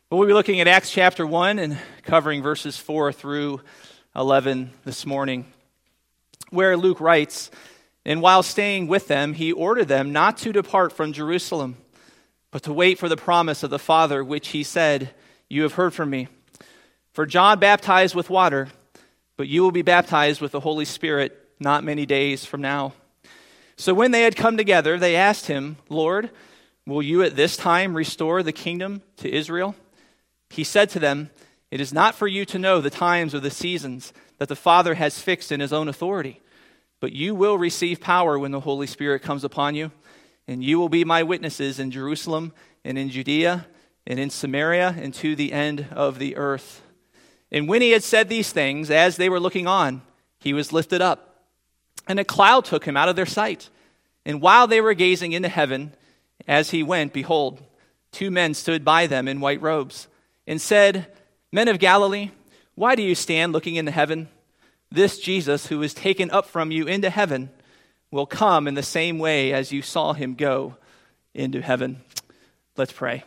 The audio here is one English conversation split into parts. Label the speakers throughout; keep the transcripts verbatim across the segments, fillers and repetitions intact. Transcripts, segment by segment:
Speaker 1: Well, we'll be looking at Acts chapter one and covering verses four through eleven this morning, where Luke writes, "And while staying with them, he ordered them not to depart from Jerusalem, but to wait for the promise of the Father, which he said, 'You have heard from me.' For John baptized with water, but you will be baptized with the Holy Spirit not many days from now." So when they had come together, they asked him, "Lord, will you at this time restore the kingdom to Israel?" He said to them, "It is not for you to know the times or the seasons that the Father has fixed in his own authority, but you will receive power when the Holy Spirit comes upon you, and you will be my witnesses in Jerusalem and in Judea and in Samaria and to the end of the earth." And when he had said these things, as they were looking on, he was lifted up, and a cloud took him out of their sight. And while they were gazing into heaven, as he went, behold, two men stood by them in white robes, and said, "Men of Galilee, why do you stand looking into heaven? This Jesus who is taken up from you into heaven will come in the same way as you saw him go into heaven." Let's pray.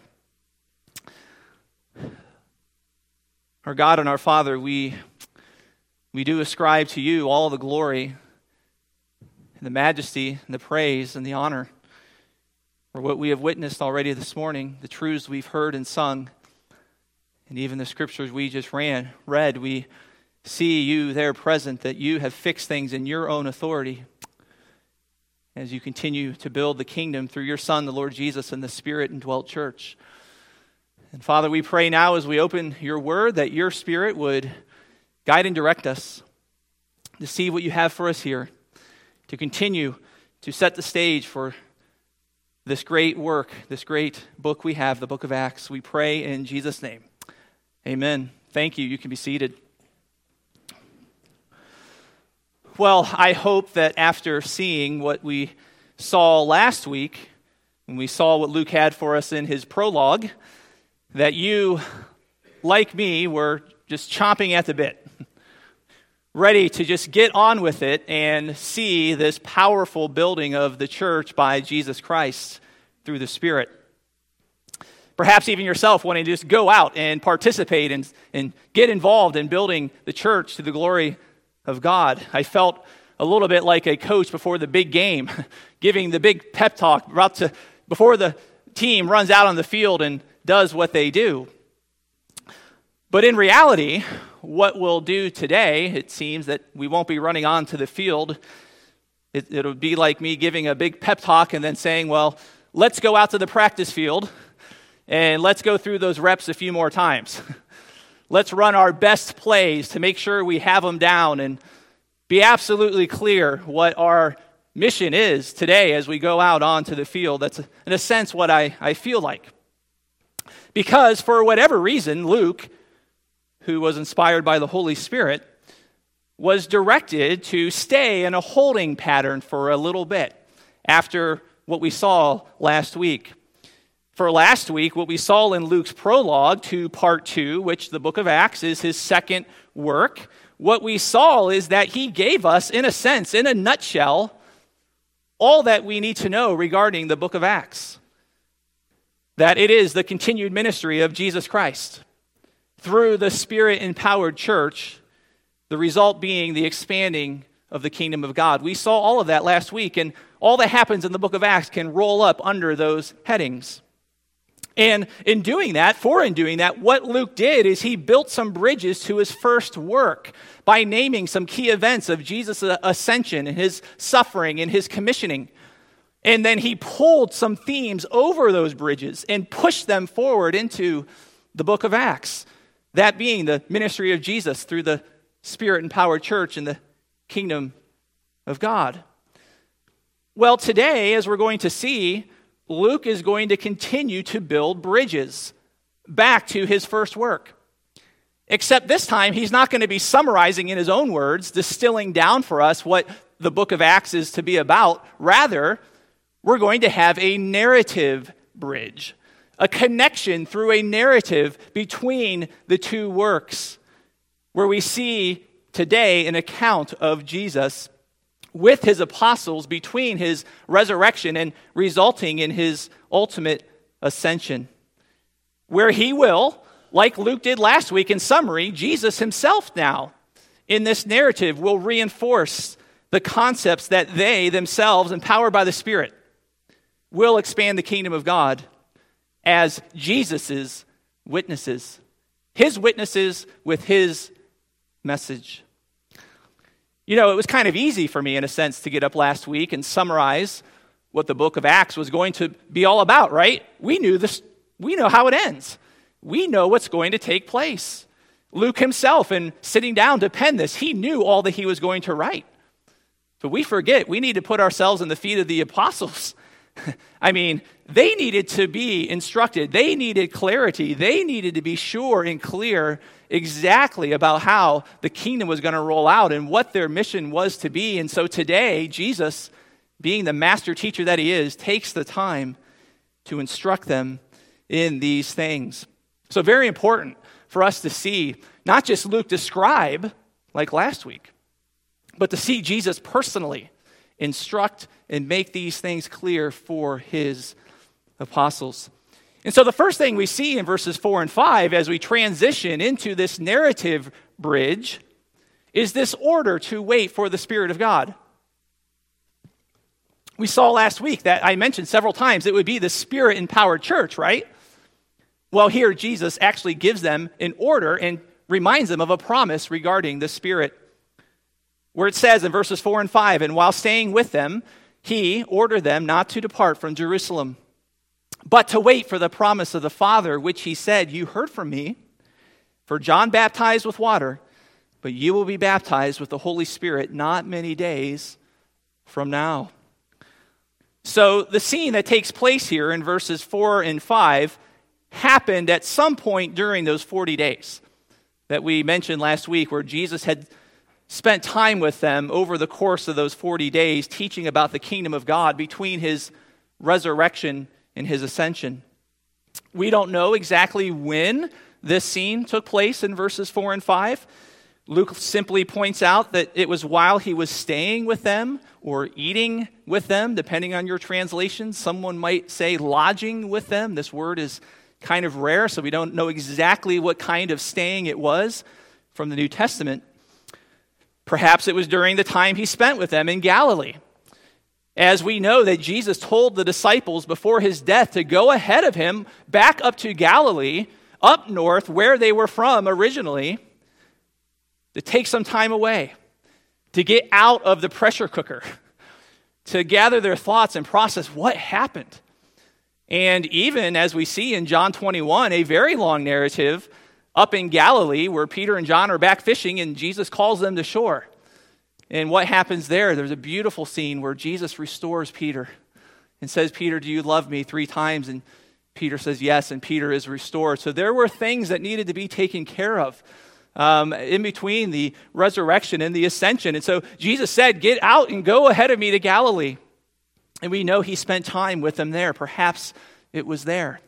Speaker 1: Our God and our Father, we, we do ascribe to you all the glory and the majesty and the praise and the honor for what we have witnessed already this morning, the truths we've heard and sung, and even the scriptures we just ran, read. We see you there present, that you have fixed things in your own authority as you continue to build the kingdom through your Son, the Lord Jesus, and the Spirit indwelt church. And Father, we pray now as we open your word that your Spirit would guide and direct us to see what you have for us here, to continue to set the stage for this great work, this great book we have, the book of Acts. We pray in Jesus' name. Amen. Thank you. You can be seated. Well, I hope that after seeing what we saw last week, when we saw what Luke had for us in his prologue, that you, like me, were just chomping at the bit, ready to just get on with it and see this powerful building of the church by Jesus Christ through the Spirit. Perhaps even yourself wanting to just go out and participate and, and get involved in building the church to the glory of God. I felt a little bit like a coach before the big game, giving the big pep talk about to, before the team runs out on the field and does what they do. But in reality, what we'll do today, it seems that we won't be running onto the field. It, it'll be like me giving a big pep talk and then saying, well, let's go out to the practice field and let's go through those reps a few more times. Let's run our best plays to make sure we have them down and be absolutely clear what our mission is today as we go out onto the field. That's, in a sense, what I, I feel like. Because for whatever reason, Luke, who was inspired by the Holy Spirit, was directed to stay in a holding pattern for a little bit after what we saw last week. For last week, what we saw in Luke's prologue to part two, which the book of Acts is his second work, what we saw is that he gave us, in a sense, in a nutshell, all that we need to know regarding the book of Acts. That it is the continued ministry of Jesus Christ through the Spirit-empowered church, the result being the expanding of the kingdom of God. We saw all of that last week, and all that happens in the book of Acts can roll up under those headings. And in doing that, for in doing that, what Luke did is he built some bridges to his first work by naming some key events of Jesus' ascension and his suffering and his commissioning. And then he pulled some themes over those bridges and pushed them forward into the book of Acts. That being the ministry of Jesus through the Spirit-empowered church and the kingdom of God. Well, today, as we're going to see, Luke is going to continue to build bridges back to his first work. Except this time, he's not going to be summarizing in his own words, distilling down for us what the book of Acts is to be about. Rather, we're going to have a narrative bridge, a connection through a narrative between the two works, where we see today an account of Jesus with his apostles between his resurrection and resulting in his ultimate ascension, where he will, like Luke did last week in summary, Jesus himself now in this narrative will reinforce the concepts that they themselves, empowered by the Spirit, will expand the kingdom of God as Jesus's witnesses. His witnesses with his message. You know, it was kind of easy for me, in a sense, to get up last week and summarize what the book of Acts was going to be all about, right? We knew this, we know how it ends. We know what's going to take place. Luke himself, in sitting down to pen this, he knew all that he was going to write. But we forget, we need to put ourselves in the feet of the apostles. I mean, they needed to be instructed. They needed clarity. They needed to be sure and clear exactly about how the kingdom was going to roll out and what their mission was to be. And so today, Jesus, being the master teacher that he is, takes the time to instruct them in these things. So very important for us to see, not just Luke describe, like last week, but to see Jesus personally instruct and make these things clear for his apostles. And so the first thing we see in verses four and five as we transition into this narrative bridge is this order to wait for the Spirit of God. We saw last week that I mentioned several times it would be the Spirit-empowered church, right? Well, here Jesus actually gives them an order and reminds them of a promise regarding the Spirit, where it says in verses four and five, "And while staying with them, he ordered them not to depart from Jerusalem, but to wait for the promise of the Father, which he said, 'You heard from me. For John baptized with water, but you will be baptized with the Holy Spirit not many days from now.'" So the scene that takes place here in verses four and five happened at some point during those forty days that we mentioned last week, where Jesus had spent time with them over the course of those forty days, teaching about the kingdom of God between his resurrection and his ascension. We don't know exactly when this scene took place in verses four and five. Luke simply points out that it was while he was staying with them or eating with them, depending on your translation. Someone might say lodging with them. This word is kind of rare, so we don't know exactly what kind of staying it was from the New Testament. Perhaps it was during the time he spent with them in Galilee. As we know that Jesus told the disciples before his death to go ahead of him back up to Galilee, up north, where they were from originally, to take some time away, to get out of the pressure cooker, to gather their thoughts and process what happened. And even as we see in John twenty-one, a very long narrative up in Galilee where Peter and John are back fishing and Jesus calls them to shore. And what happens there? There's a beautiful scene where Jesus restores Peter and says, "Peter, do you love me?" three times. And Peter says yes, and Peter is restored. So there were things that needed to be taken care of um, in between the resurrection and the ascension. And so Jesus said, "Get out and go ahead of me to Galilee." And we know he spent time with them there. Perhaps it was there.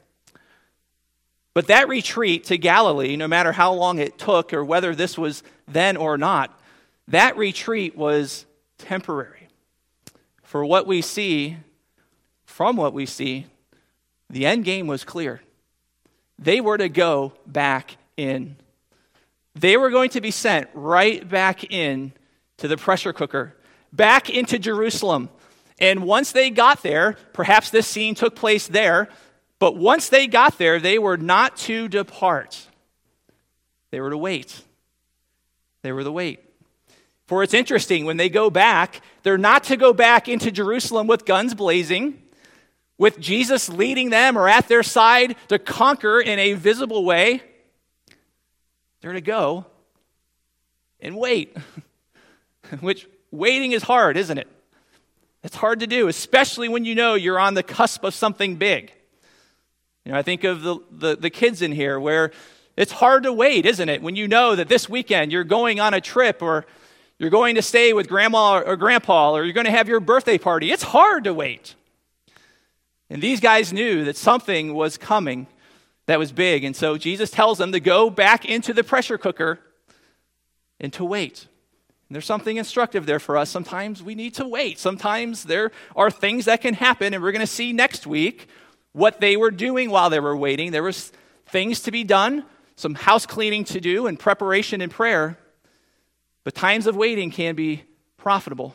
Speaker 1: But that retreat to Galilee, no matter how long it took or whether this was then or not, that retreat was temporary. For what we see, from what we see, the end game was clear. They were to go back in. They were going to be sent right back in to the pressure cooker, back into Jerusalem. And once they got there, perhaps this scene took place there, but once they got there, they were not to depart. They were to wait. They were to wait. For it's interesting, when they go back, they're not to go back into Jerusalem with guns blazing, with Jesus leading them or at their side to conquer in a visible way. They're to go and wait, which waiting is hard, isn't it? It's hard to do, especially when you know you're on the cusp of something big. You know, I think of the, the, the kids in here where it's hard to wait, isn't it? When you know that this weekend you're going on a trip or you're going to stay with grandma or grandpa or you're going to have your birthday party. It's hard to wait. And these guys knew that something was coming that was big. And so Jesus tells them to go back into the pressure cooker and to wait. And there's something instructive there for us. Sometimes we need to wait. Sometimes there are things that can happen, and we're going to see next week what they were doing while they were waiting. There was things to be done, some house cleaning to do and preparation and prayer, but times of waiting can be profitable.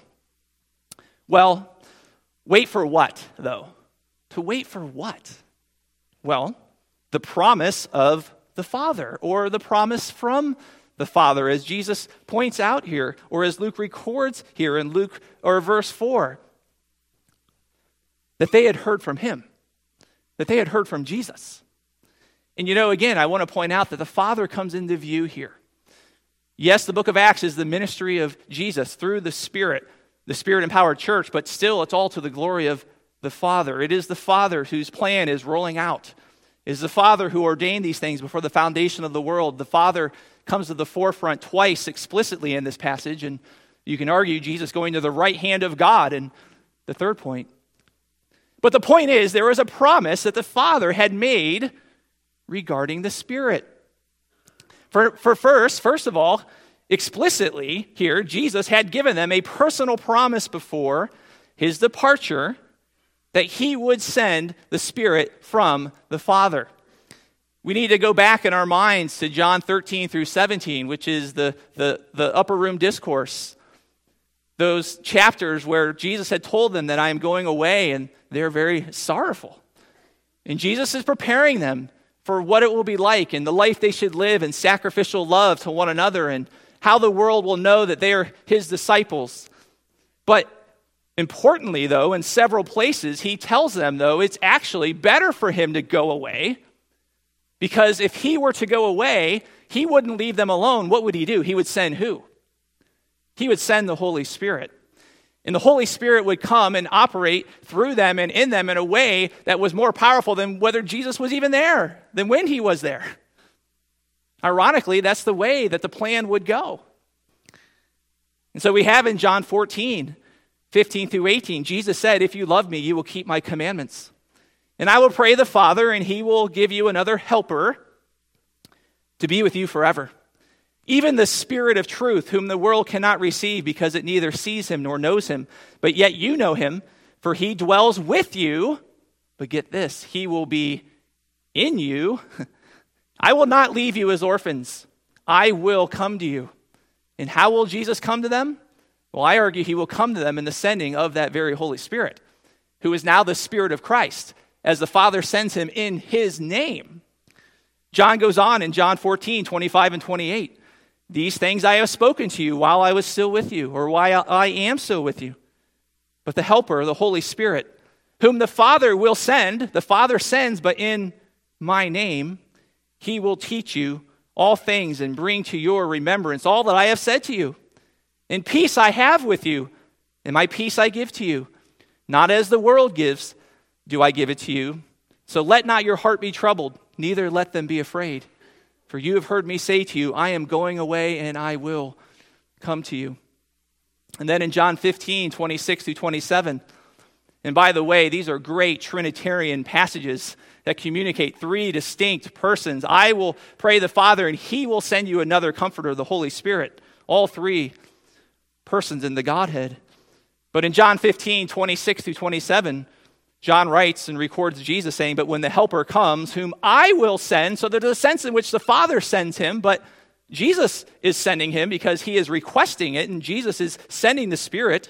Speaker 1: Well, wait for what, though? To wait for what? Well, the promise of the Father, or the promise from the Father, as Jesus points out here, or as Luke records here in Luke or verse four, that they had heard from him, that they had heard from Jesus. And you know, again, I want to point out that the Father comes into view here. Yes, the book of Acts is the ministry of Jesus through the Spirit, the Spirit-empowered church, but still it's all to the glory of the Father. It is the Father whose plan is rolling out. It is the Father who ordained these things before the foundation of the world. The Father comes to the forefront twice explicitly in this passage, and you can argue Jesus going to the right hand of God in the third point. But the point is, there was a promise that the Father had made regarding the Spirit. For, for first, first of all, explicitly here, Jesus had given them a personal promise before his departure that he would send the Spirit from the Father. We need to go back in our minds to John thirteen through seventeen, which is the, the, the upper room discourse. Those chapters where Jesus had told them that I am going away, and they're very sorrowful. And Jesus is preparing them for what it will be like and the life they should live in sacrificial love to one another and how the world will know that they are his disciples. But importantly, though, in several places, he tells them, though, it's actually better for him to go away, because if he were to go away, he wouldn't leave them alone. What would he do? He would send who? He would send the Holy Spirit. And the Holy Spirit would come and operate through them and in them in a way that was more powerful than whether Jesus was even there, than when he was there. Ironically, that's the way that the plan would go. And so we have in John fourteen, fifteen through eighteen, Jesus said, if you love me, you will keep my commandments. And I will pray the Father, and he will give you another helper to be with you forever. Even the Spirit of truth, whom the world cannot receive because it neither sees him nor knows him. But yet you know him, for he dwells with you. But get this, he will be in you. I will not leave you as orphans. I will come to you. And how will Jesus come to them? Well, I argue he will come to them in the sending of that very Holy Spirit, who is now the Spirit of Christ, as the Father sends him in his name. John goes on in John fourteen, twenty-five and twenty-eight. These things I have spoken to you while I was still with you, or while I am still with you. But the Helper, the Holy Spirit, whom the Father will send, the Father sends, but in my name, he will teach you all things and bring to your remembrance all that I have said to you. And peace I have with you, and my peace I give to you. Not as the world gives, do I give it to you. So let not your heart be troubled, neither let them be afraid. For you have heard me say to you, I am going away and I will come to you. And then in John fifteen, twenty-six through twenty-seven, and by the way, these are great Trinitarian passages that communicate three distinct persons. I will pray the Father, and he will send you another comforter, the Holy Spirit. All three persons in the Godhead. But in John fifteen, twenty-six through twenty-seven, John writes and records Jesus saying, but when the Helper comes, whom I will send, so there's a sense in which the Father sends him, but Jesus is sending him because he is requesting it, and Jesus is sending the Spirit.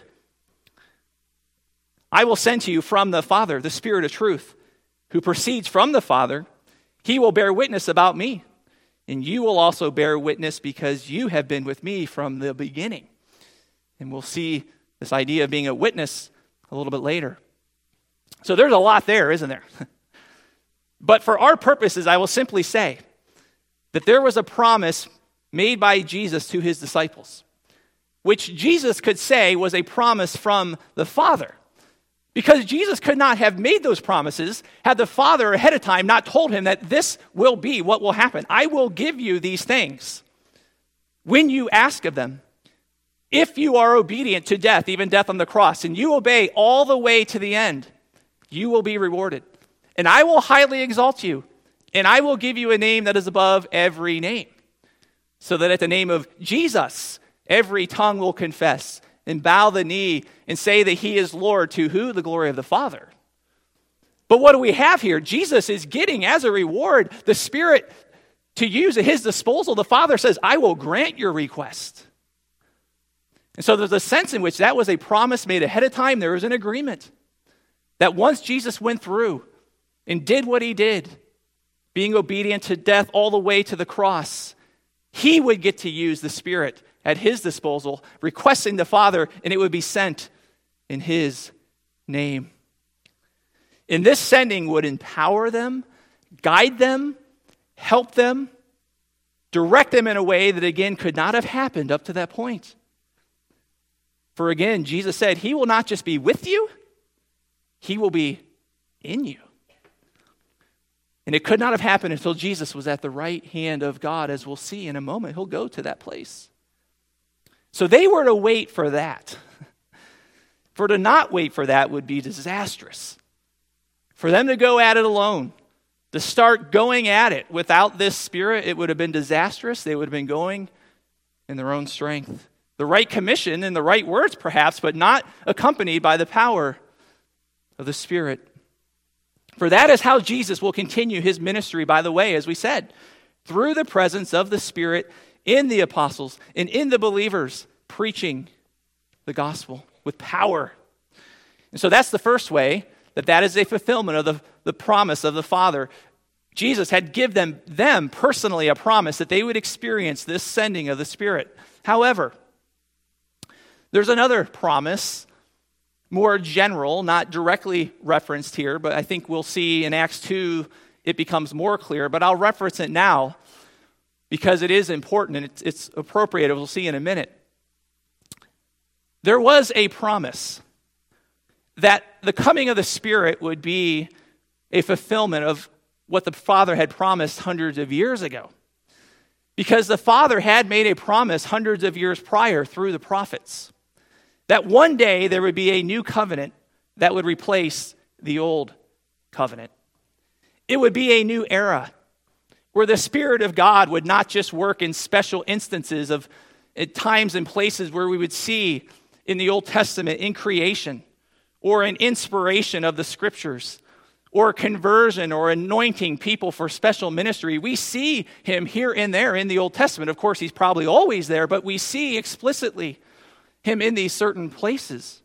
Speaker 1: I will send to you from the Father, the Spirit of truth, who proceeds from the Father. He will bear witness about me, and you will also bear witness because you have been with me from the beginning. And we'll see this idea of being a witness a little bit later. So there's a lot there, isn't there? But for our purposes, I will simply say that there was a promise made by Jesus to his disciples, which Jesus could say was a promise from the Father. Because Jesus could not have made those promises had the Father ahead of time not told him that this will be what will happen. I will give you these things when you ask of them. If you are obedient to death, even death on the cross, and you obey all the way to the end, you will be rewarded. And I will highly exalt you, and I will give you a name that is above every name, so that at the name of Jesus, every tongue will confess and bow the knee and say that he is Lord, to who? The glory of the Father. But what do we have here? Jesus is getting as a reward the Spirit to use at his disposal, the Father says, I will grant your request. And so there's a sense in which that was a promise made ahead of time. There was an agreement that once Jesus went through and did what he did, being obedient to death all the way to the cross, he would get to use the Spirit at his disposal, requesting the Father, and it would be sent in his name. And this sending would empower them, guide them, help them, direct them in a way that, again, could not have happened up to that point. For again, Jesus said, he will not just be with you, he will be in you. And it could not have happened until Jesus was at the right hand of God, as we'll see in a moment. He'll go to that place. So they were to wait for that. For to not wait for that would be disastrous. For them to go at it alone, to start going at it without this Spirit, it would have been disastrous. They would have been going in their own strength. The right commission and the right words, perhaps, but not accompanied by the power of the Spirit. For that is how Jesus will continue his ministry, by the way, as we said, through the presence of the Spirit in the apostles and in the believers, preaching the gospel with power. And so that's the first way, that that is a fulfillment of the, the promise of the Father. Jesus had given them, them personally a promise that they would experience this sending of the Spirit. However, there's another promise, more general, not directly referenced here, but I think we'll see in Acts two it becomes more clear, but I'll reference it now because it is important and it's, it's appropriate, we'll see in a minute. There was a promise that the coming of the Spirit would be a fulfillment of what the Father had promised hundreds of years ago. Because the Father had made a promise hundreds of years prior through the prophets, that one day there would be a new covenant that would replace the old covenant. It would be a new era where the Spirit of God would not just work in special instances of at times and places where we would see in the Old Testament in creation or in inspiration of the Scriptures or conversion or anointing people for special ministry. We see him here and there in the Old Testament. Of course, he's probably always there, but we see explicitly him in these certain places.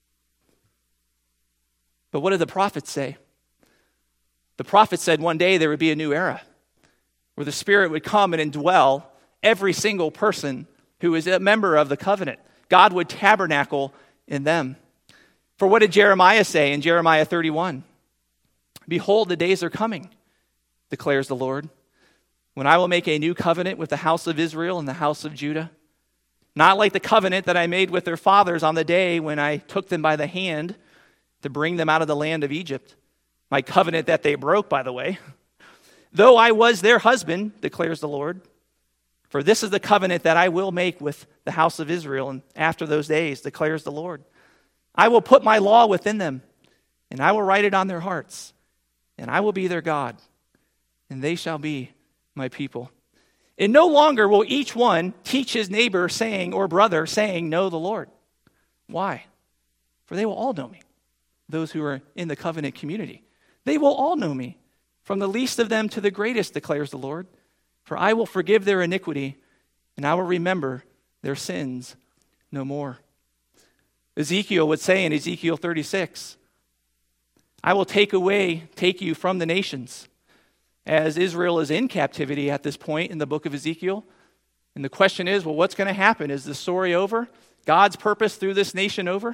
Speaker 1: But what did the prophets say? The prophet said one day there would be a new era where the Spirit would come and indwell every single person who is a member of the covenant. God would tabernacle in them. For what did Jeremiah say in Jeremiah thirty-one? Behold, the days are coming, declares the Lord, when I will make a new covenant with the house of Israel and the house of Judah. Not like the covenant that I made with their fathers on the day when I took them by the hand to bring them out of the land of Egypt. My covenant that they broke, by the way. Though I was their husband, declares the Lord. For this is the covenant that I will make with the house of Israel, and after those days, declares the Lord. I will put my law within them, and I will write it on their hearts, and I will be their God, and they shall be my people. And no longer will each one teach his neighbor saying, or brother saying, know the Lord. Why? For they will all know me, those who are in the covenant community. They will all know me, from the least of them to the greatest, declares the Lord. For I will forgive their iniquity, and I will remember their sins no more. Ezekiel would say in Ezekiel thirty-six, I will take away, take you from the nations, as Israel is in captivity at this point in the book of Ezekiel. And the question is, well, what's going to happen? Is the story over? God's purpose through this nation over?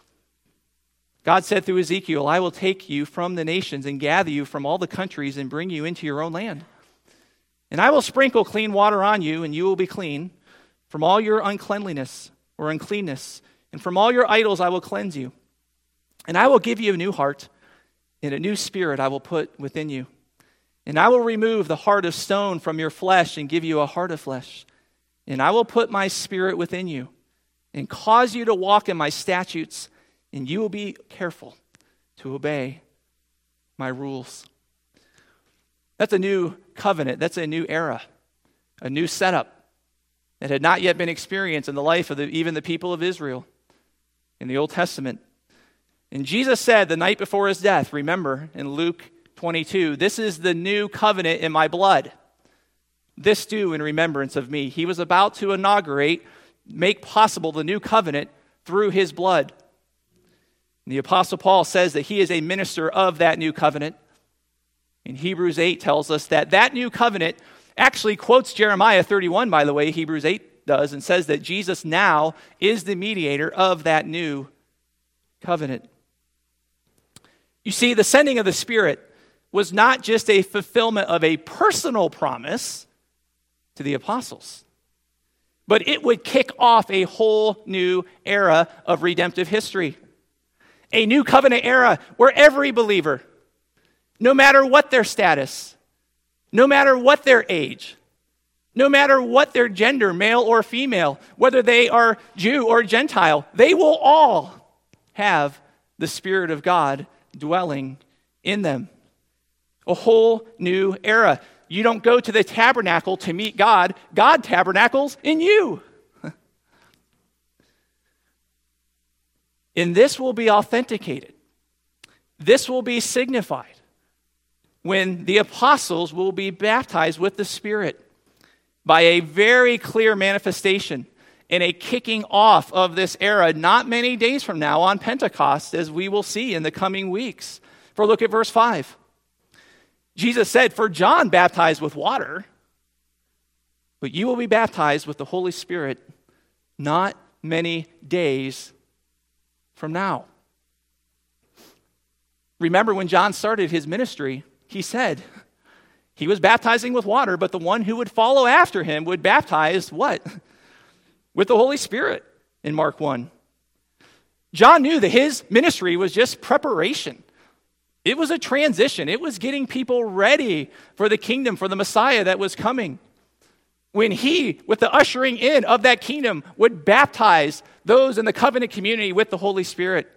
Speaker 1: God said through Ezekiel, I will take you from the nations and gather you from all the countries and bring you into your own land. And I will sprinkle clean water on you, and you will be clean. From all your uncleanliness or uncleanness, and from all your idols I will cleanse you. And I will give you a new heart, and a new spirit I will put within you. And I will remove the heart of stone from your flesh and give you a heart of flesh. And I will put my spirit within you and cause you to walk in my statutes, and you will be careful to obey my rules. That's a new covenant. That's a new era, a new setup that had not yet been experienced in the life of the, even the people of Israel in the Old Testament. And Jesus said the night before his death, remember in Luke twenty-two, this is the new covenant in my blood. This do in remembrance of me. He was about to inaugurate, make possible the new covenant through his blood. And the Apostle Paul says that he is a minister of that new covenant. In Hebrews eight tells us that that new covenant actually quotes Jeremiah thirty-one, by the way, Hebrews eight does, and says that Jesus now is the mediator of that new covenant. You see, the sending of the Spirit was not just a fulfillment of a personal promise to the apostles, but it would kick off a whole new era of redemptive history. A new covenant era where every believer, no matter what their status, no matter what their age, no matter what their gender, male or female, whether they are Jew or Gentile, they will all have the Spirit of God dwelling in them. A whole new era. You don't go to the tabernacle to meet God. God tabernacles in you. And this will be authenticated. This will be signified when the apostles will be baptized with the Spirit by a very clear manifestation and a kicking off of this era not many days from now on Pentecost, as we will see in the coming weeks. For look at verse five. Jesus said, "For John baptized with water, but you will be baptized with the Holy Spirit not many days from now." Remember when John started his ministry, he said he was baptizing with water, but the one who would follow after him would baptize what? With the Holy Spirit in Mark one. John knew that his ministry was just preparation. It was a transition. It was getting people ready for the kingdom, for the Messiah that was coming. When he, with the ushering in of that kingdom, would baptize those in the covenant community with the Holy Spirit.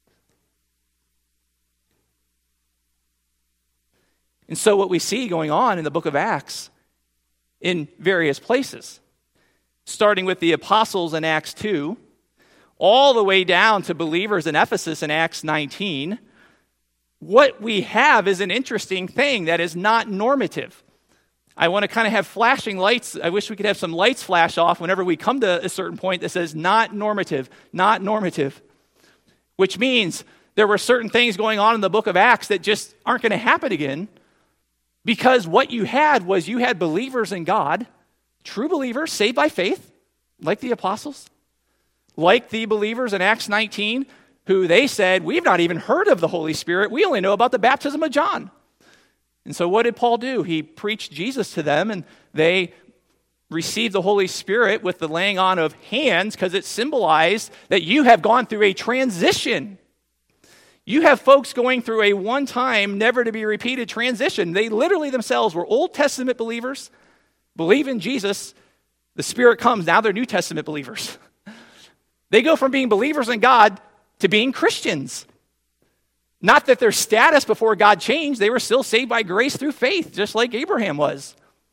Speaker 1: And so what we see going on in the book of Acts in various places, starting with the apostles in Acts two, all the way down to believers in Ephesus in Acts nineteen, what we have is an interesting thing that is not normative. I want to kind of have flashing lights. I wish we could have some lights flash off whenever we come to a certain point that says not normative, not normative, which means there were certain things going on in the book of Acts that just aren't going to happen again, because what you had was you had believers in God, true believers saved by faith, like the apostles, like the believers in Acts nineteen, who they said, we've not even heard of the Holy Spirit. We only know about the baptism of John. And so what did Paul do? He preached Jesus to them, and they received the Holy Spirit with the laying on of hands because it symbolized that you have gone through a transition. You have folks going through a one-time, never-to-be-repeated transition. They literally themselves were Old Testament believers, believe in Jesus. The Spirit comes, now they're New Testament believers. They go from being believers in God to being Christians. Not that their status before God changed. They were still saved by grace through faith, just like Abraham was.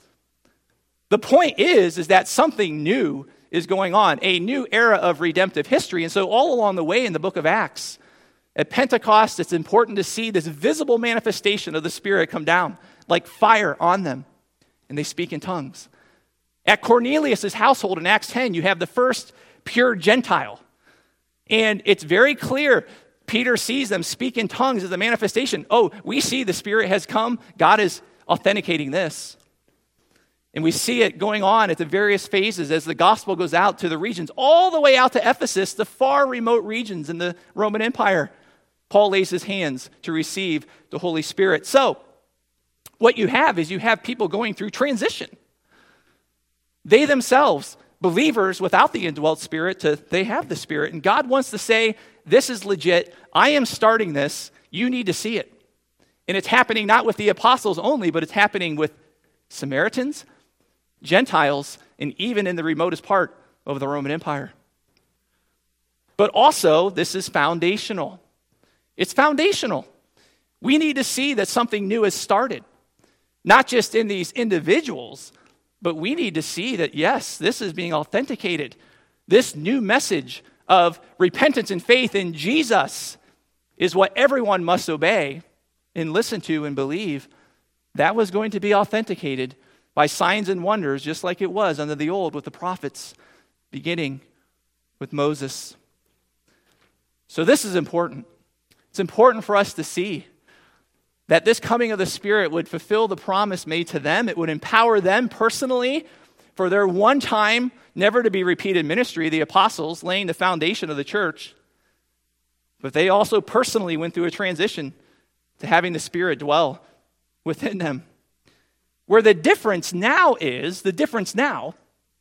Speaker 1: The point is, is that something new is going on, a new era of redemptive history. And so all along the way in the book of Acts, at Pentecost, it's important to see this visible manifestation of the Spirit come down like fire on them, and they speak in tongues. At Cornelius' household in Acts ten, you have the first pure Gentile. And it's very clear, Peter sees them speak in tongues as a manifestation. Oh, we see the Spirit has come. God is authenticating this. And we see it going on at the various phases as the gospel goes out to the regions, all the way out to Ephesus, the far remote regions in the Roman Empire. Paul lays his hands to receive the Holy Spirit. So, what you have is you have people going through transition. They themselves, believers without the indwelt Spirit, to, they have the Spirit. And God wants to say, this is legit. I am starting this. You need to see it. And it's happening not with the apostles only, but it's happening with Samaritans, Gentiles, and even in the remotest part of the Roman Empire. But also, this is foundational. It's foundational. We need to see that something new has started. Not just in these individuals, but we need to see that, yes, this is being authenticated. This new message of repentance and faith in Jesus is what everyone must obey and listen to and believe. That was going to be authenticated by signs and wonders, just like it was under the old with the prophets, beginning with Moses. So this is important. It's important for us to see that this coming of the Spirit would fulfill the promise made to them. It would empower them personally for their one-time, never-to-be-repeated ministry, the apostles, laying the foundation of the church. But they also personally went through a transition to having the Spirit dwell within them. Where the difference now is, the difference now,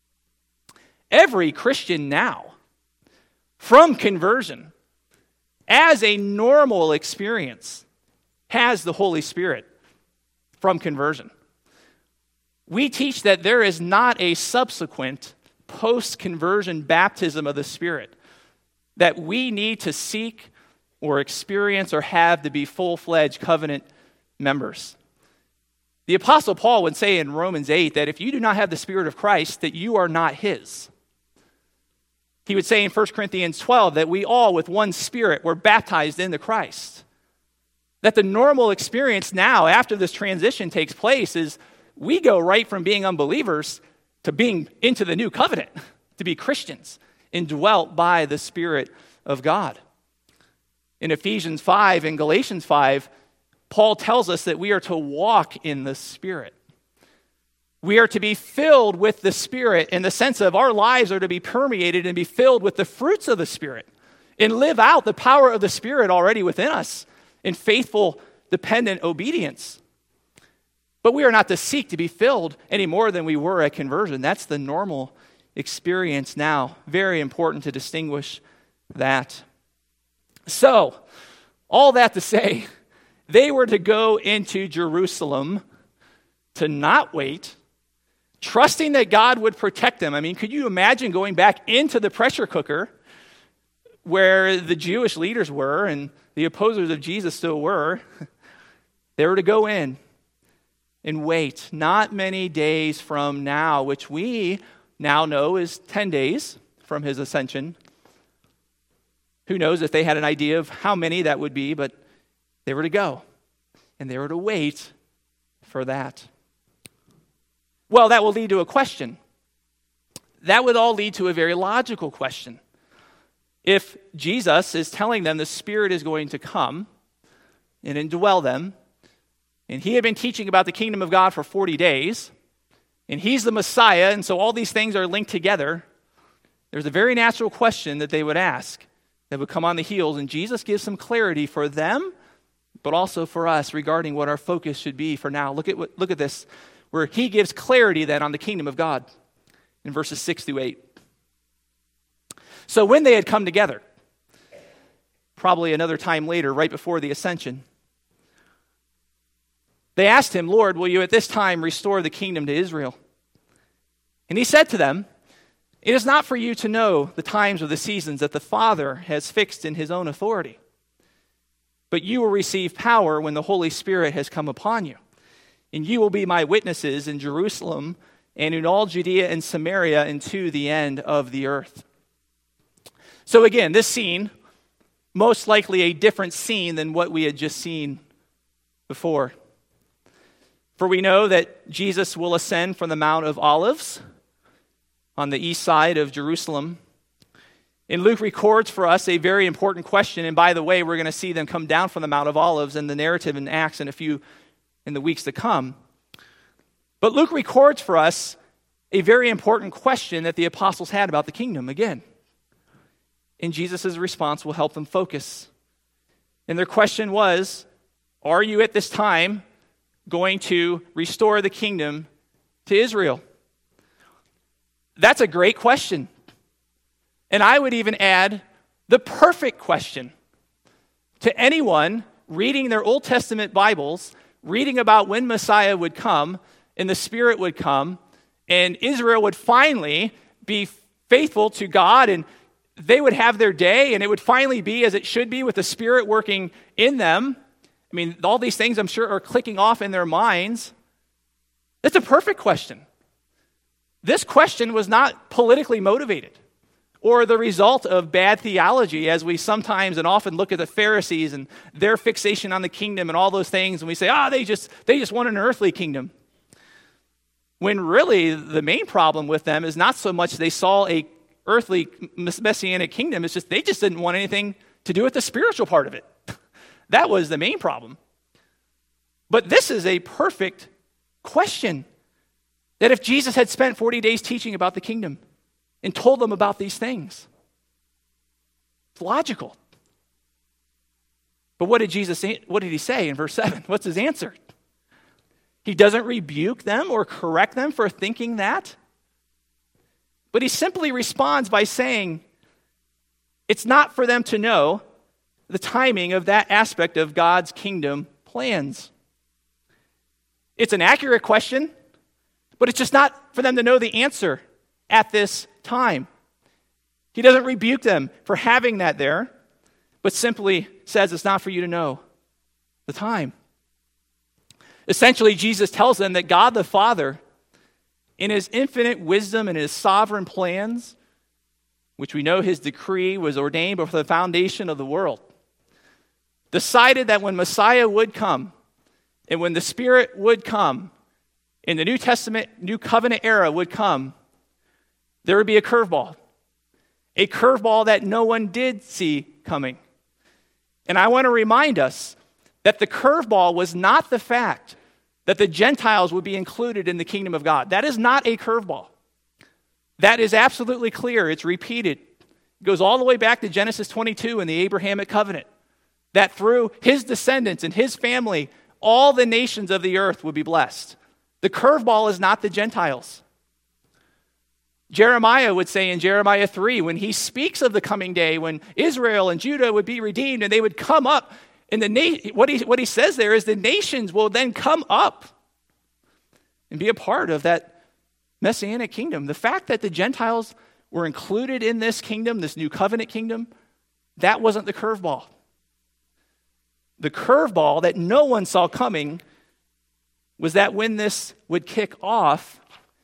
Speaker 1: every Christian now, from conversion, as a normal experience, has the Holy Spirit from conversion. We teach that there is not a subsequent post-conversion baptism of the Spirit that we need to seek or experience or have to be full-fledged covenant members. The Apostle Paul would say in Romans eight that if you do not have the Spirit of Christ, that you are not his. He would say in First Corinthians twelve that we all with one Spirit were baptized into Christ. That the normal experience now after this transition takes place is we go right from being unbelievers to being into the new covenant, to be Christians, indwelt by the Spirit of God. In Ephesians five and Galatians five, Paul tells us that we are to walk in the Spirit. We are to be filled with the Spirit in the sense of our lives are to be permeated and be filled with the fruits of the Spirit and live out the power of the Spirit already within us in faithful, dependent obedience. But we are not to seek to be filled any more than we were at conversion. That's the normal experience now. Very important to distinguish that. So, all that to say, they were to go into Jerusalem to not wait, trusting that God would protect them. I mean, could you imagine going back into the pressure cooker where the Jewish leaders were and the opposers of Jesus still were? They were to go in and wait not many days from now, which we now know is ten days from his ascension. Who knows if they had an idea of how many that would be, but they were to go, and they were to wait for that. Well, that will lead to a question. That would all lead to a very logical question. If Jesus is telling them the Spirit is going to come and indwell them, and he had been teaching about the kingdom of God for forty days, and he's the Messiah, and so all these things are linked together, there's a very natural question that they would ask that would come on the heels, and Jesus gives some clarity for them, but also for us regarding what our focus should be for now. Look at what, look at this, where he gives clarity then on the kingdom of God in verses six through eight. So when they had come together, probably another time later, right before the ascension, they asked him, Lord, will you at this time restore the kingdom to Israel? And he said to them, it is not for you to know the times or the seasons that the Father has fixed in his own authority. But you will receive power when the Holy Spirit has come upon you. And you will be my witnesses in Jerusalem and in all Judea and Samaria and to the end of the earth. So again, this scene, most likely a different scene than what we had just seen before. For we know that Jesus will ascend from the Mount of Olives on the east side of Jerusalem. And Luke records for us a very important question. And by the way, we're going to see them come down from the Mount of Olives in the narrative in Acts in a few, in the weeks to come. But Luke records for us a very important question that the apostles had about the kingdom again. And Jesus' response will help them focus. And their question was, are you at this time going to restore the kingdom to Israel? That's a great question. And I would even add the perfect question to anyone reading their Old Testament Bibles, reading about when Messiah would come and the Spirit would come and Israel would finally be faithful to God and they would have their day and it would finally be as it should be with the Spirit working in them. I mean, all these things I'm sure are clicking off in their minds. That's a perfect question. This question was not politically motivated or the result of bad theology, as we sometimes and often look at the Pharisees and their fixation on the kingdom and all those things, and we say, ah, oh, they just they just want an earthly kingdom. when really the main problem with them is not so much they saw a earthly messianic kingdom, it's just they just didn't want anything to do with the spiritual part of it. That was the main problem. But this is a perfect question, that if Jesus had spent forty days teaching about the kingdom and told them about these things, it's logical. But what did Jesus say? What did he say in verse seven? What's his answer? He doesn't rebuke them or correct them for thinking that, but he simply responds by saying, it's not for them to know the timing of that aspect of God's kingdom plans. It's an accurate question, but it's just not for them to know the answer at this time. He doesn't rebuke them for having that there, but simply says it's not for you to know the time. Essentially, Jesus tells them that God the Father, in his infinite wisdom and his sovereign plans, which we know his decree was ordained before the foundation of the world, decided that when Messiah would come, and when the Spirit would come, in the New Testament, New Covenant era would come, there would be a curveball. A curveball that no one did see coming. And I want to remind us that the curveball was not the fact that the Gentiles would be included in the kingdom of God. That is not a curveball. That is absolutely clear. It's repeated. It goes all the way back to Genesis twenty-two and the Abrahamic covenant, that through his descendants and his family, all the nations of the earth would be blessed. The curveball is not the Gentiles. Jeremiah would say in Jeremiah three, when he speaks of the coming day, when Israel and Judah would be redeemed and they would come up, and the na- what he what he says there is the nations will then come up and be a part of that messianic kingdom. The fact that the Gentiles were included in this kingdom, this new covenant kingdom, that wasn't the curveball. The curveball that no one saw coming was that when this would kick off,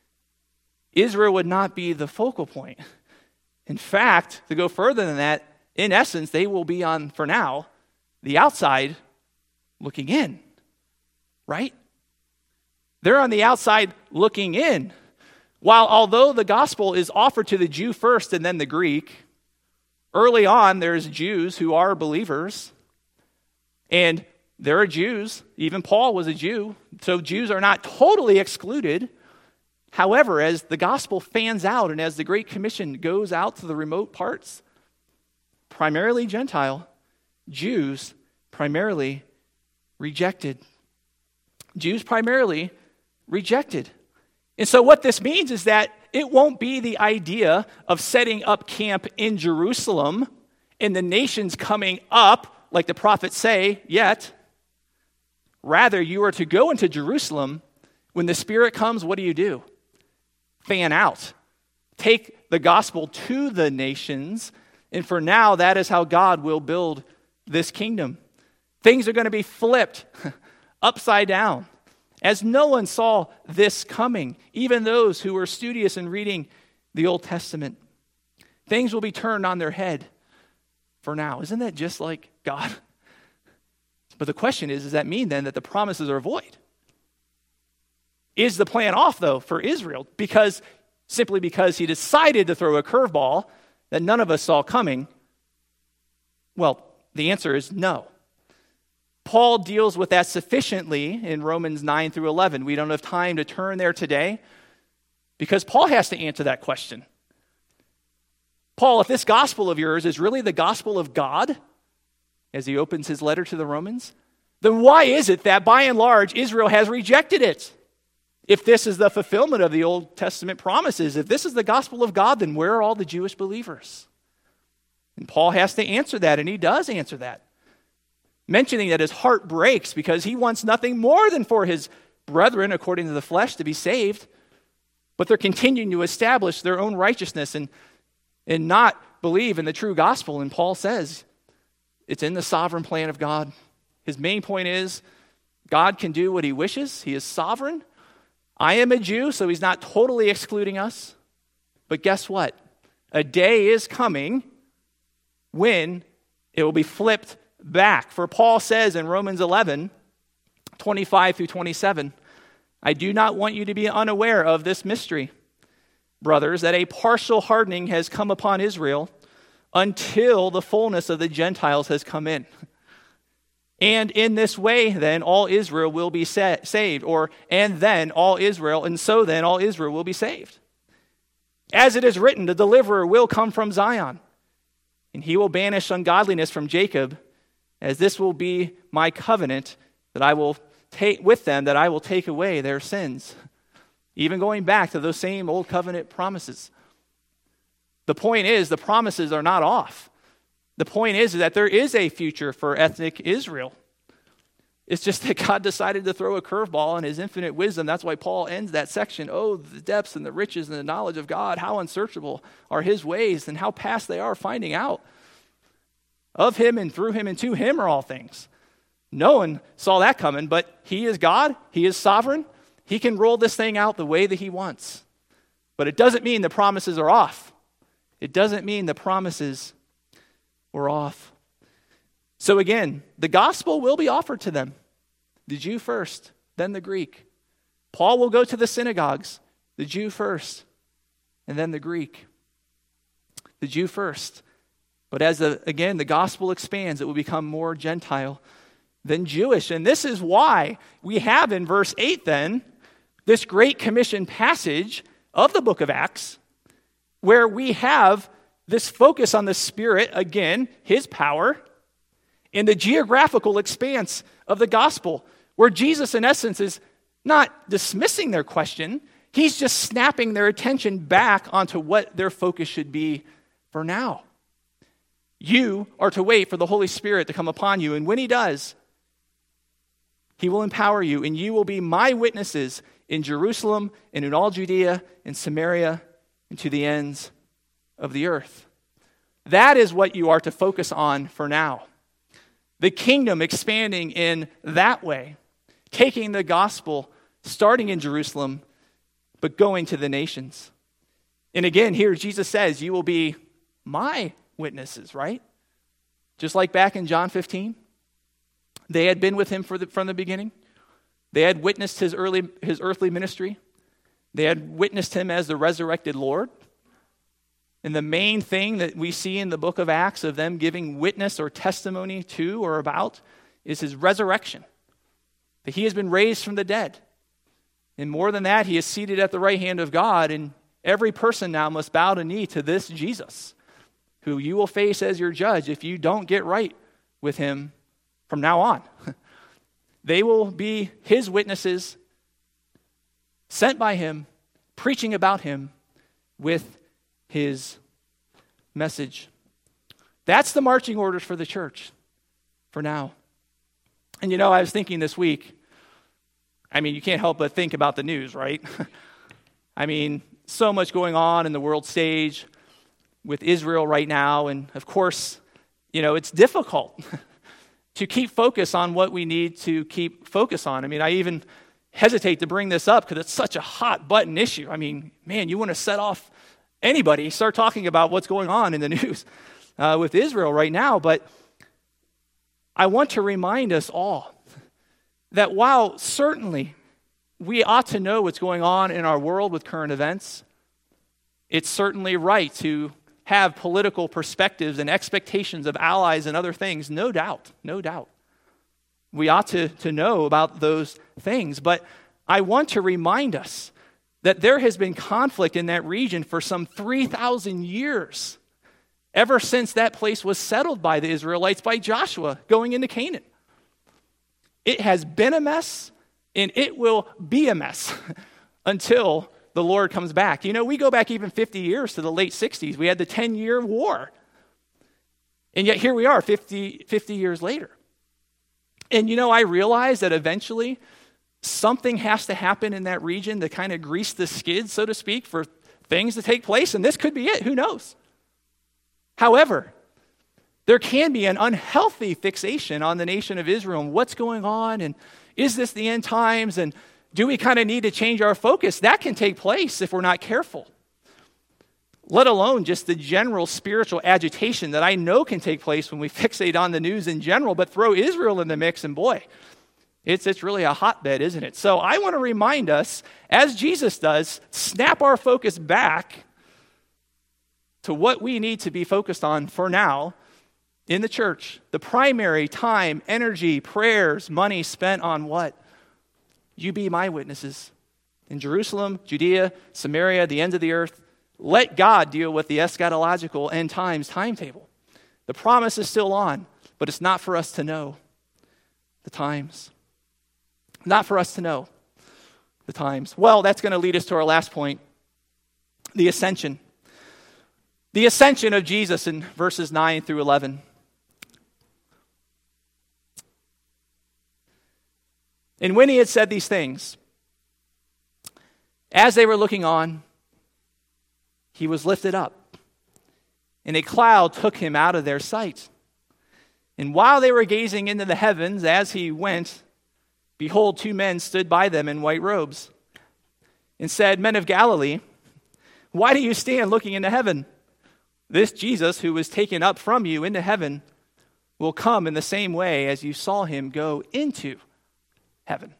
Speaker 1: Israel would not be the focal point. In fact, to go further than that, in essence, they will be on, for now, the outside looking in, right? They're on the outside looking in. While although the gospel is offered to the Jew first and then the Greek, early on there's Jews who are believers, and there are Jews, even Paul was a Jew, so Jews are not totally excluded. However, as the gospel fans out and as the Great Commission goes out to the remote parts, primarily Gentile, Jews primarily rejected. Jews primarily rejected. And so what this means is that it won't be the idea of setting up camp in Jerusalem and the nations coming up, like the prophets say, yet. Rather, you are to go into Jerusalem. When the Spirit comes, what do you do? Fan out. Take the gospel to the nations. And for now, that is how God will build this kingdom. Things are going to be flipped upside down. As no one saw this coming, even those who were studious in reading the Old Testament. Things will be turned on their head for now. Isn't that just like God? But the question is, does that mean then that the promises are void? Is the plan off, though, for Israel? Because simply because he decided to throw a curveball that none of us saw coming? Well, the answer is no. Paul deals with that sufficiently in Romans nine through eleven. We don't have time to turn there today because Paul has to answer that question. Paul, if this gospel of yours is really the gospel of God, as he opens his letter to the Romans, then why is it that by and large Israel has rejected it? If this is the fulfillment of the Old Testament promises, if this is the gospel of God, then where are all the Jewish believers? And Paul has to answer that, and he does answer that, mentioning that his heart breaks because he wants nothing more than for his brethren, according to the flesh, to be saved, but they're continuing to establish their own righteousness and, and not believe in the true gospel. And Paul says it's in the sovereign plan of God. His main point is God can do what he wishes. He is sovereign. I am a Jew, so he's not totally excluding us. But guess what? A day is coming when it will be flipped back. For Paul says in Romans eleven, twenty-five through twenty-seven, I do not want you to be unaware of this mystery, brothers, that a partial hardening has come upon Israel until the fullness of the Gentiles has come in. And in this way, then, all Israel will be sa- saved, or, and then all Israel, and so then all Israel will be saved. As it is written, the deliverer will come from Zion, and he will banish ungodliness from Jacob, as this will be my covenant that I will take with them, that I will take away their sins. Even going back to those same old covenant promises. The point is, the promises are not off. The point is that there is a future for ethnic Israel. It's just that God decided to throw a curveball in his infinite wisdom. That's why Paul ends that section. Oh, the depths and the riches and the knowledge of God. How unsearchable are his ways, and how past they are finding out. Of him and through him and to him are all things. No one saw that coming, but he is God. He is sovereign. He can roll this thing out the way that he wants. But it doesn't mean the promises are off. It doesn't mean the promises were off. So again, the gospel will be offered to them. The Jew first, then the Greek. Paul will go to the synagogues. The Jew first, and then the Greek. The Jew first. But as, the, again, the gospel expands, it will become more Gentile than Jewish. And this is why we have in verse eight then, this Great Commission passage of the book of Acts, where we have this focus on the Spirit, again, his power, in the geographical expanse of the gospel, where Jesus, in essence, is not dismissing their question, he's just snapping their attention back onto what their focus should be for now. You are to wait for the Holy Spirit to come upon you, and when he does, he will empower you, and you will be my witnesses in Jerusalem and in all Judea and Samaria and to the ends of the earth. That is what you are to focus on for now. The kingdom expanding in that way, taking the gospel, starting in Jerusalem, but going to the nations. And again, here Jesus says, you will be my witnesses, right? Just like back in John fifteen. They had been with him for the, from the beginning. They had witnessed his early his earthly ministry. They had witnessed him as the resurrected Lord. And the main thing that we see in the book of Acts of them giving witness or testimony to or about is his resurrection. That he has been raised from the dead. And more than that, he is seated at the right hand of God, and every person now must bow the knee to this Jesus, who you will face as your judge if you don't get right with him from now on. They will be his witnesses, sent by him, preaching about him with his message. That's the marching orders for the church for now. And you know, I was thinking this week, I mean, you can't help but think about the news, right? I mean, so much going on in the world stage with Israel right now. And of course, you know, it's difficult to keep focus on what we need to keep focus on. I mean, I even hesitate to bring this up because it's such a hot button issue. I mean, man, you want to set off anybody, start talking about what's going on in the news uh, with Israel right now. But I want to remind us all that while certainly we ought to know what's going on in our world with current events, it's certainly right to have political perspectives and expectations of allies and other things, no doubt, no doubt. We ought to, to know about those things. But I want to remind us that there has been conflict in that region for some three thousand years, ever since that place was settled by the Israelites, by Joshua going into Canaan. It has been a mess, and it will be a mess until the Lord comes back. You know, we go back even fifty years to the late sixties. We had the ten-year war. And yet here we are fifty, fifty years later. And you know, I realize that eventually something has to happen in that region to kind of grease the skids, so to speak, for things to take place. And this could be it. Who knows? However, there can be an unhealthy fixation on the nation of Israel and what's going on, and is this the end times, and do we kind of need to change our focus? That can take place if we're not careful. Let alone just the general spiritual agitation that I know can take place when we fixate on the news in general, but throw Israel in the mix, and boy, It's, it's really a hotbed, isn't it? So I want to remind us, as Jesus does, snap our focus back to what we need to be focused on for now in the church. The primary time, energy, prayers, money spent on what? You be my witnesses in Jerusalem, Judea, Samaria, the ends of the earth. Let God deal with the eschatological end times timetable. The promise is still on, but it's not for us to know the times. Not for us to know the times. Well, that's going to lead us to our last point, the ascension. The ascension of Jesus in verses nine through eleven. And when he had said these things, as they were looking on, he was lifted up, and a cloud took him out of their sight. And while they were gazing into the heavens as he went, behold, two men stood by them in white robes, and said, Men of Galilee, why do you stand looking into heaven? This Jesus who was taken up from you into heaven will come in the same way as you saw him go into heaven.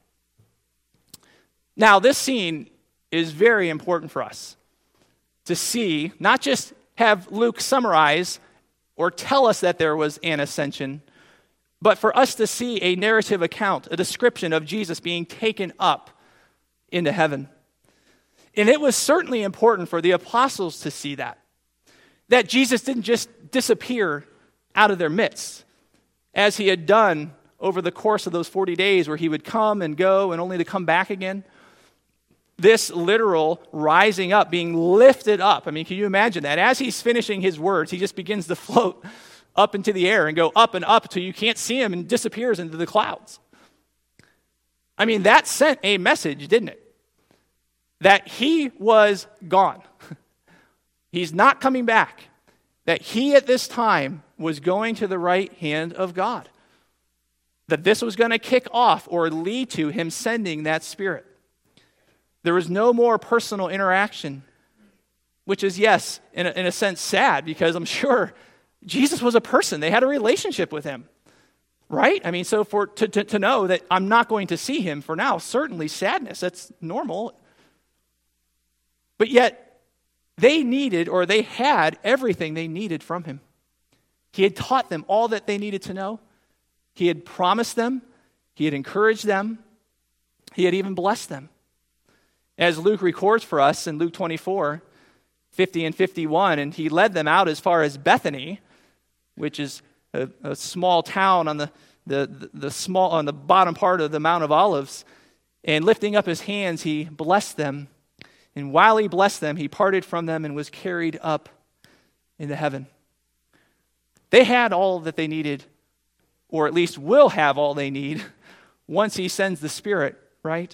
Speaker 1: Now, this scene is very important for us to see, not just have Luke summarize or tell us that there was an ascension, but for us to see a narrative account, a description of Jesus being taken up into heaven. And it was certainly important for the apostles to see that, that Jesus didn't just disappear out of their midst, as he had done over the course of those forty days where he would come and go and only to come back again. This literal rising up, being lifted up. I mean, can you imagine that? As he's finishing his words, he just begins to float up into the air and go up and up till you can't see him and disappears into the clouds. I mean, that sent a message, didn't it? That he was gone. He's not coming back. That he at this time was going to the right hand of God. That this was going to kick off or lead to him sending that Spirit. There was no more personal interaction, which is, yes, in a, in a sense sad, because I'm sure Jesus was a person. They had a relationship with him, right? I mean, so for to, to, to know that I'm not going to see him for now, certainly sadness, that's normal. But yet, they needed, or they had everything they needed from him. He had taught them all that they needed to know. He had promised them. He had encouraged them. He had even blessed them. As Luke records for us in Luke twenty-four, fifty and fifty-one, and he led them out as far as Bethany, which is a, a small town on the, the, the, the small on the bottom part of the Mount of Olives, and lifting up his hands, he blessed them. And while he blessed them, he parted from them and was carried up into heaven. They had all that they needed, or at least will have all they need, once he sends the Spirit, right?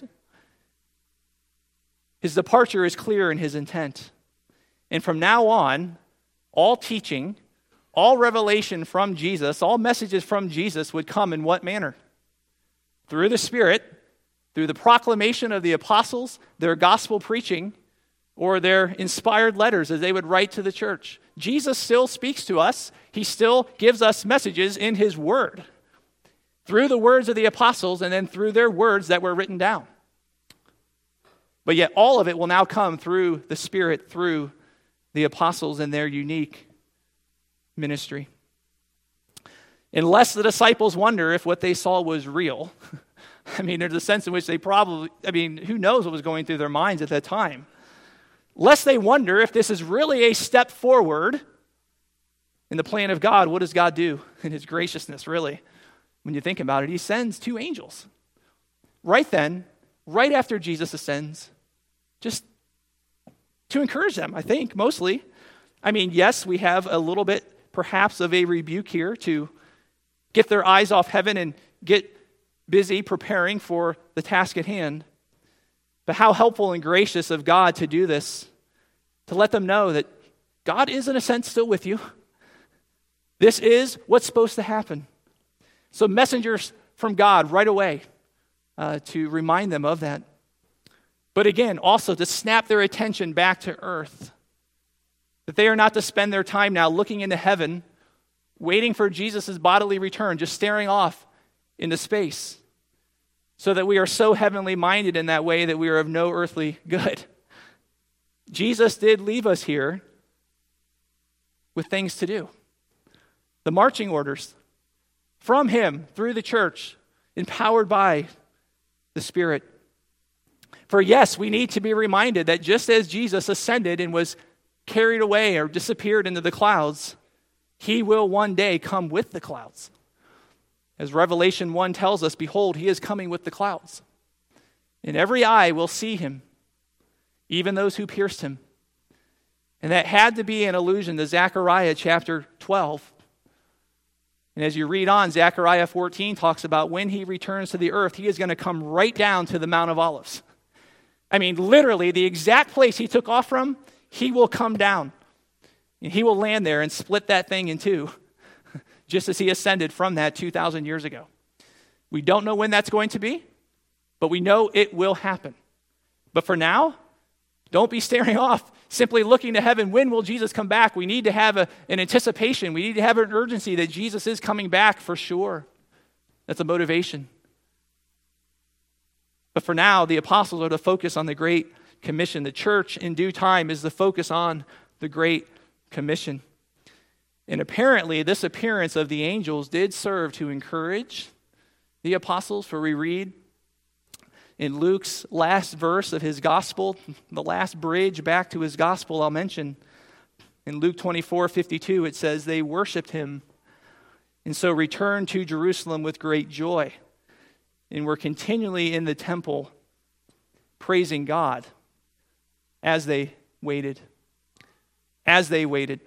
Speaker 1: His departure is clear in his intent. And from now on, all teaching, all revelation from Jesus, all messages from Jesus would come in what manner? Through the Spirit, through the proclamation of the apostles, their gospel preaching, or their inspired letters as they would write to the church. Jesus still speaks to us. He still gives us messages in his word, through the words of the apostles and then through their words that were written down. But yet all of it will now come through the Spirit, through the apostles and their unique ministry. Unless the disciples wonder if what they saw was real. I mean, there's a sense in which they probably, I mean, who knows what was going through their minds at that time. Lest they wonder if this is really a step forward in the plan of God. What does God do in his graciousness, really? When you think about it, he sends two angels. Right then, right after Jesus ascends, just to encourage them, I think, mostly. I mean, yes, we have a little bit, perhaps, of a rebuke here to get their eyes off heaven and get busy preparing for the task at hand. But how helpful and gracious of God to do this, to let them know that God is, in a sense, still with you. This is what's supposed to happen. So messengers from God right away uh, to remind them of that. But again, also to snap their attention back to earth. That they are not to spend their time now looking into heaven, waiting for Jesus' bodily return, just staring off into space. so that we are so heavenly minded in that way that we are of no earthly good. Jesus did leave us here with things to do. The marching orders from him through the church, empowered by the Spirit. For yes, we need to be reminded that just as Jesus ascended and was carried away or disappeared into the clouds, he will one day come with the clouds. As Revelation one tells us, behold, he is coming with the clouds. And every eye will see him, even those who pierced him. And that had to be an allusion to Zechariah chapter twelve. And as you read on, Zechariah fourteen talks about when he returns to the earth, he is going to come right down to the Mount of Olives. I mean, literally, the exact place he took off from, he will come down. And he will land there and split that thing in two, just as he ascended from that two thousand years ago. We don't know when that's going to be, but we know it will happen. But for now, don't be staring off, simply looking to heaven. When will Jesus come back? We need to have a, an anticipation. We need to have an urgency that Jesus is coming back for sure. That's a motivation. But for now, the apostles are to focus on the Great Commission. The church in due time is the focus on the Great Commission. And apparently, this appearance of the angels did serve to encourage the apostles, for we read in Luke's last verse of his gospel, the last bridge back to his gospel I'll mention, in Luke twenty-four fifty-two, it says, they worshiped him and so returned to Jerusalem with great joy and were continually in the temple praising God as they waited. As they waited.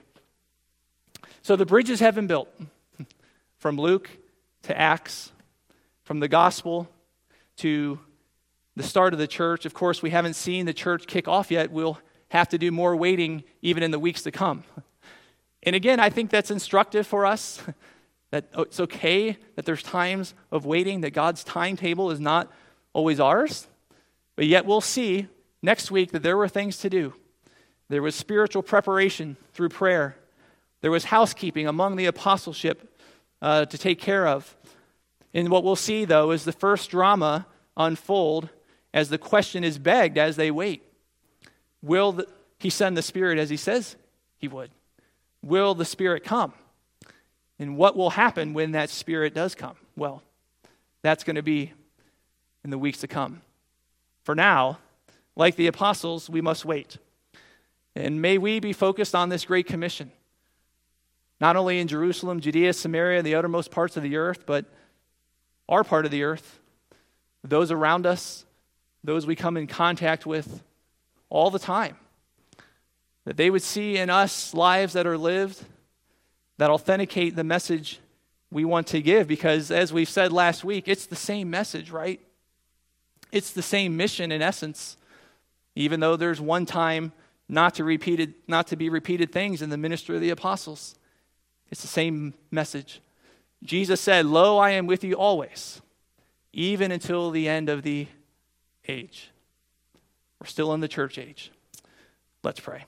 Speaker 1: So the bridges have been built from Luke to Acts, from the gospel to the start of the church. Of course, we haven't seen the church kick off yet. We'll have to do more waiting even in the weeks to come. And again, I think that's instructive for us, that it's okay that there's times of waiting, that God's timetable is not always ours. But yet we'll see next week that there were things to do. There was spiritual preparation through prayer. There was housekeeping among the apostleship uh, to take care of. And what we'll see, though, is the first drama unfold as the question is begged as they wait. Will the, he send the Spirit as he says he would? Will the Spirit come? And what will happen when that Spirit does come? Well, that's going to be in the weeks to come. For now, like the apostles, we must wait. And may we be focused on this great commission, not only in Jerusalem, Judea, Samaria, and the uttermost parts of the earth, but our part of the earth, those around us, those we come in contact with all the time. That they would see in us lives that are lived, that authenticate the message we want to give. Because as we've said last week, it's the same message, right? It's the same mission in essence, even though there's one time not to repeated, not to be repeated things in the ministry of the apostles. It's the same message. Jesus said, "Lo, I am with you always, even until the end of the age." We're still in the church age. Let's pray.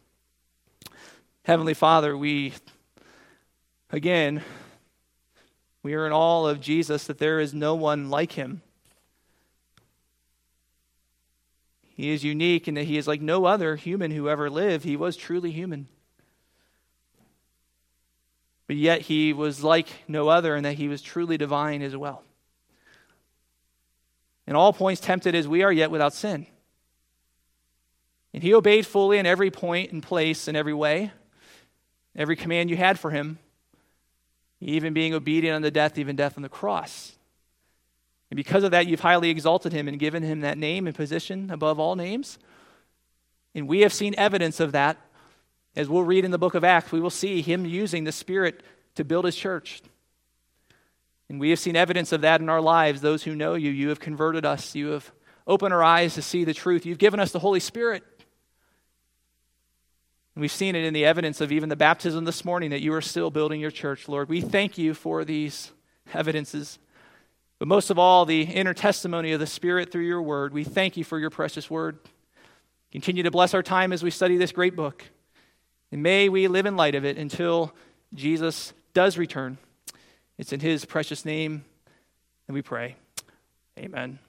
Speaker 1: Heavenly Father, we, again, we are in awe of Jesus, that there is no one like him. He is unique in that he is like no other human who ever lived. He was truly human. But yet he was like no other in that he was truly divine as well. In all points tempted as we are, yet without sin. And he obeyed fully in every point and place in every way, every command you had for him, even being obedient unto death, even death on the cross. And because of that, you've highly exalted him and given him that name and position above all names. And we have seen evidence of that. As we'll read in the book of Acts, we will see him using the Spirit to build his church. And we have seen evidence of that in our lives. Those who know you, you have converted us. You have opened our eyes to see the truth. You've given us the Holy Spirit. And we've seen it in the evidence of even the baptism this morning that you are still building your church, Lord. We thank you for these evidences. But most of all, the inner testimony of the Spirit through your word. We thank you for your precious word. Continue to bless our time as we study this great book. And may we live in light of it until Jesus does return. It's in his precious name that we pray. Amen.